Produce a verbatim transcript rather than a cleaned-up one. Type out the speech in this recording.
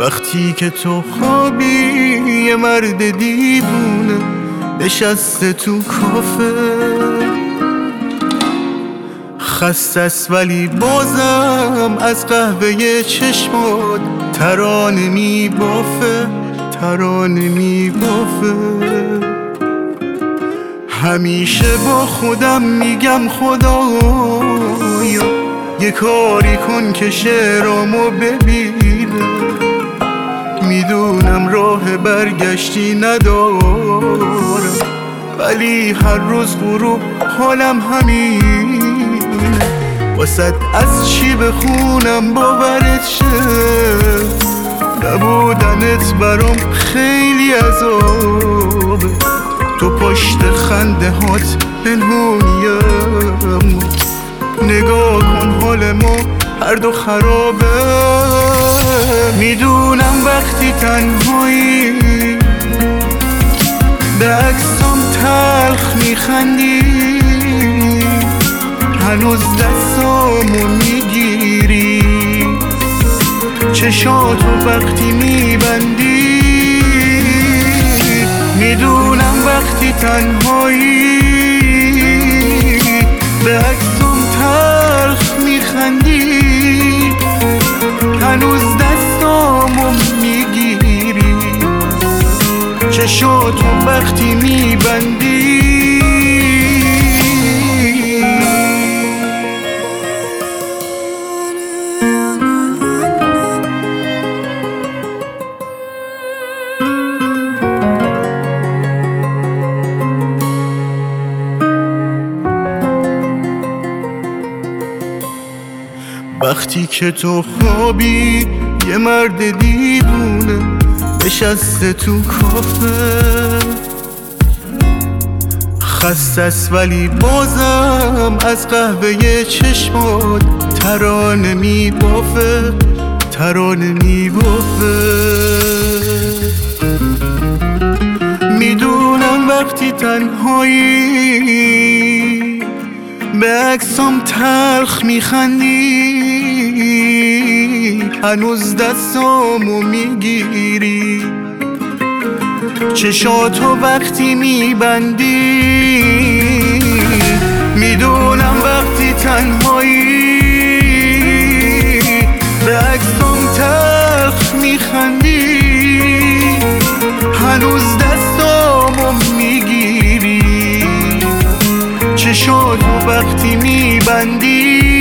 وقتی که تو خوابی یه مرد دیوونه نشسته تو کافه، خستست ولی بازم از قهوه چشمات ترانه میبافه، ترانه میبافه. همیشه با خودم میگم خدایا یه کاری کن که شعرامو ببینه، میدونم راه برگشتی ندارم ولی هر روز غروب حالم همینه، واسد از چی بخونم باورت شه، نبودنت برام خیلی عذابه، تو پشت خنده هات پنهونیم، نگاه کن حال ما هر دو خرابه. میدونم وقتی تنهایی به عکسام تلخ میخندی، هنوز دستامو میگیری، چشاتو وقتی میبندی. میدونم وقتی تنهایی به عکسام تلخ میخندی، هنوز دستامو میگیری، چشاتو وقتی میبندی. وقتی که تو خوابی یه مرد دیوونه نشسته تو کافه، خستست ولی بازم از قهوه چشمات ترانه میبافه، ترانه میبافه. میدونم وقتی تنهایی به عکسام تلخ میخندی، هنوز دستامو میگیری، چشاتو وقتی میبندی. میدونم وقتی تنهایی به عکسام تلخ میخندی، هنوز دستامو میگیری، چشاتو وقتی میبندی.